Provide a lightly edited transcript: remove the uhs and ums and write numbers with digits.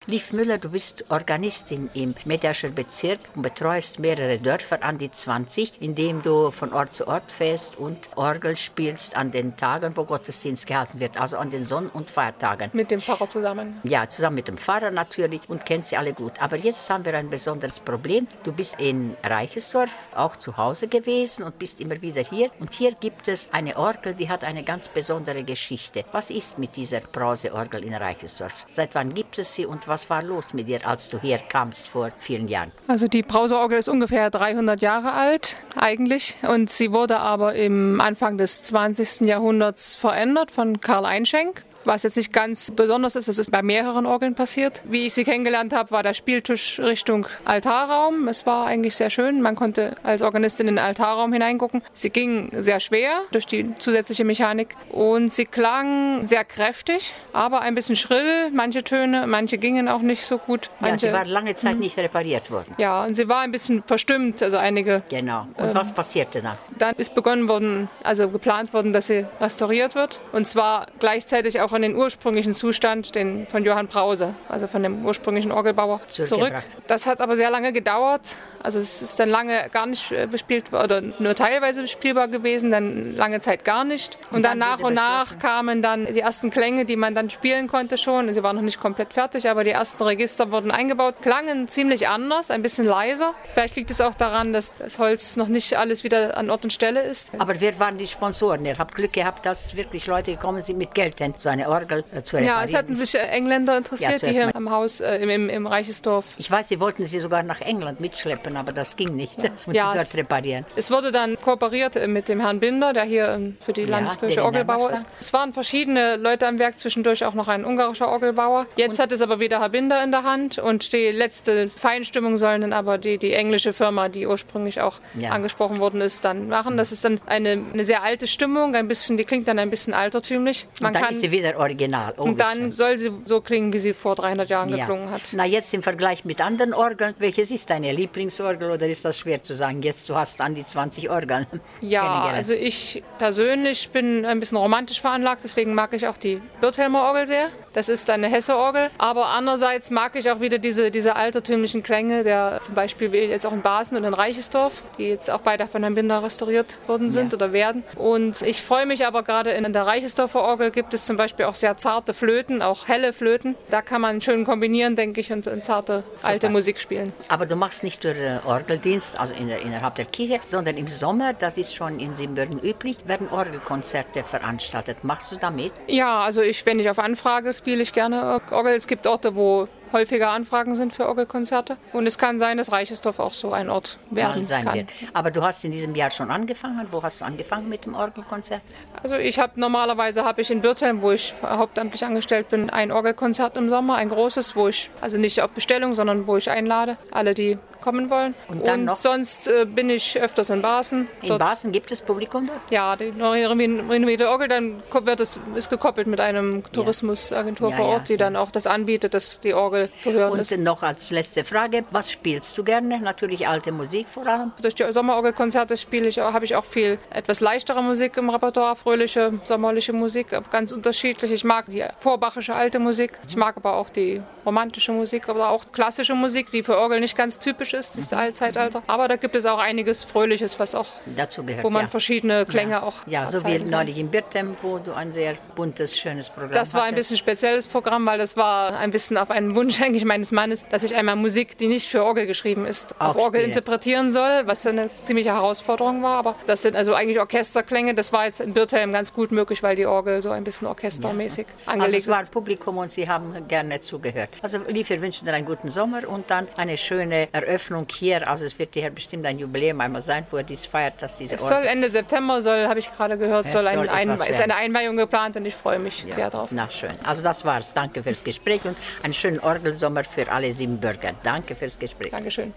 Liv Müller, du bist Organistin im Mediascher Bezirk und betreust mehrere Dörfer an die 20, indem du von Ort zu Ort fährst und Orgel spielst an den Tagen, wo Gottesdienst gehalten wird, also an den Sonn- und Feiertagen. Mit dem Pfarrer zusammen? Ja, zusammen mit dem Pfarrer natürlich und kennt sie alle gut. Aber jetzt haben wir ein besonderes Problem. Du bist in Reichersdorf auch zu Hause gewesen und bist immer wieder hier. Und hier gibt es eine Orgel, die hat eine ganz besondere Geschichte. Was ist mit dieser Brauseorgel in Reichersdorf? Seit wann gibt es sie und was war los mit dir, als du herkamst vor vielen Jahren? Also die Brauseorgel ist ungefähr 300 Jahre alt eigentlich und sie wurde aber im Anfang des 20. Jahrhunderts verändert von Karl Einschenk. Was jetzt nicht ganz besonders ist, das ist bei mehreren Orgeln passiert. Wie ich sie kennengelernt habe, war der Spieltisch Richtung Altarraum. Es war eigentlich sehr schön. Man konnte als Organistin in den Altarraum hineingucken. Sie ging sehr schwer durch die zusätzliche Mechanik und sie klang sehr kräftig, aber ein bisschen schrill. Manche Töne, manche gingen auch nicht so gut. Ja, sie war lange Zeit nicht repariert worden. Ja, und sie war ein bisschen verstimmt, also einige. Genau. Und was passierte dann? Dann ist begonnen worden, also geplant worden, dass sie restauriert wird. Und zwar gleichzeitig auch in den ursprünglichen Zustand, den von Johann Brause, also von dem ursprünglichen Orgelbauer, zurück. Das hat aber sehr lange gedauert. Also es ist dann lange gar nicht bespielt oder nur teilweise spielbar gewesen, dann lange Zeit gar nicht. Und dann nach und nach kamen dann die ersten Klänge, die man dann spielen konnte schon. Sie waren noch nicht komplett fertig, aber die ersten Register wurden eingebaut, klangen ziemlich anders, ein bisschen leiser. Vielleicht liegt es auch daran, dass das Holz noch nicht alles wieder an Ort und Stelle ist. Aber wer waren die Sponsoren? Ihr habt Glück gehabt, dass wirklich Leute gekommen sind mit Geld, denn so eine Orgel zu reparieren. Ja, es hatten sich Engländer interessiert, die hier am Haus im Reichersdorf. Ich weiß, sie wollten sie sogar nach England mitschleppen, aber das ging nicht. Und sie dort reparieren. Es wurde dann kooperiert mit dem Herrn Binder, der hier für die Landeskirche Orgelbauer ist. Es waren verschiedene Leute am Werk, zwischendurch auch noch ein ungarischer Orgelbauer. Jetzt hat es aber wieder Herr Binder in der Hand und die letzte Feinstimmung sollen dann aber die englische Firma, die ursprünglich auch angesprochen worden ist, dann machen. Das ist dann eine sehr alte Stimmung, die klingt dann ein bisschen altertümlich. Und dann ist sie wieder original. Oh, und dann soll sie so klingen, wie sie vor 300 Jahren geklungen hat. Na, jetzt im Vergleich mit anderen Orgeln, welches ist deine Lieblingsorgel oder ist das schwer zu sagen? Jetzt, du hast an die 20 Orgeln. Ja, also ich persönlich bin ein bisschen romantisch veranlagt, deswegen mag ich auch die Birthelmer Orgel sehr. Das ist eine Hesse-Orgel. Aber andererseits mag ich auch wieder diese altertümlichen Klänge, der zum Beispiel jetzt auch in Basen und in Reichersdorf, die jetzt auch beide von Herrn Binder restauriert worden sind oder werden. Und ich freue mich aber gerade in der Reichersdorfer Orgel gibt es zum Beispiel auch sehr zarte Flöten, auch helle Flöten. Da kann man schön kombinieren, denke ich, und zarte alte Musik spielen. Aber du machst nicht nur Orgeldienst, also innerhalb der Kirche, sondern im Sommer, das ist schon in Siebenbürgen üblich, werden Orgelkonzerte veranstaltet. Machst du da mit? Ja, also wenn ich auf Anfrage spiele ich gerne Orgel. Es gibt Orte, wo häufiger Anfragen sind für Orgelkonzerte. Und es kann sein, dass Reichersdorf auch so ein Ort werden kann. Aber du hast in diesem Jahr schon angefangen. Wo hast du angefangen mit dem Orgelkonzert? Also normalerweise habe ich in Birthelm, wo ich hauptamtlich angestellt bin, ein Orgelkonzert im Sommer, ein großes, wo ich, also nicht auf Bestellung, sondern wo ich einlade, alle, die kommen wollen. Und sonst bin ich öfters in Basen. In Basen gibt es Publikum dort? Ja, die renovierte Orgel, dann ist gekoppelt mit einem Tourismusagentur vor Ort, die dann auch das anbietet, dass die Orgel zu hören ist. Und noch als letzte Frage, was spielst du gerne? Natürlich alte Musik vor allem. Durch die Sommerorgelkonzerte habe ich auch viel etwas leichtere Musik im Repertoire, fröhliche, sommerliche Musik, ganz unterschiedlich. Ich mag die vorbachische alte Musik, ich mag aber auch die romantische Musik, aber auch klassische Musik, die für Orgel nicht ganz typisch ist, das Allzeitalter. Aber da gibt es auch einiges Fröhliches, was auch dazu gehört, wo man verschiedene Klänge auch so wie neulich in Birthelm, wo du ein sehr buntes, schönes Programm Das war ein bisschen spezielles Programm, weil das war ein bisschen auf einen Wunsch eigentlich meines Mannes, dass ich einmal Musik, die nicht für Orgel geschrieben ist, auf Orgel interpretieren soll, was eine ziemliche Herausforderung war. Aber das sind also eigentlich Orchesterklänge. Das war jetzt in Birthelm ganz gut möglich, weil die Orgel so ein bisschen orchestermäßig angelegt ist. Also es war Publikum und Sie haben gerne zugehört. Also Liv, wir wünschen dir einen guten Sommer und dann eine schöne Eröffnung hier. Also es wird hier bestimmt ein Jubiläum einmal sein, wo er dies feiert, dass diese Orgel... Es soll Ende September, habe ich gerade gehört, ist eine Einweihung geplant und ich freue mich sehr drauf. Na schön. Also das war's. Danke fürs Gespräch und einen schönen Orgelsommer für alle Siebenbürger. Danke fürs Gespräch. Dankeschön.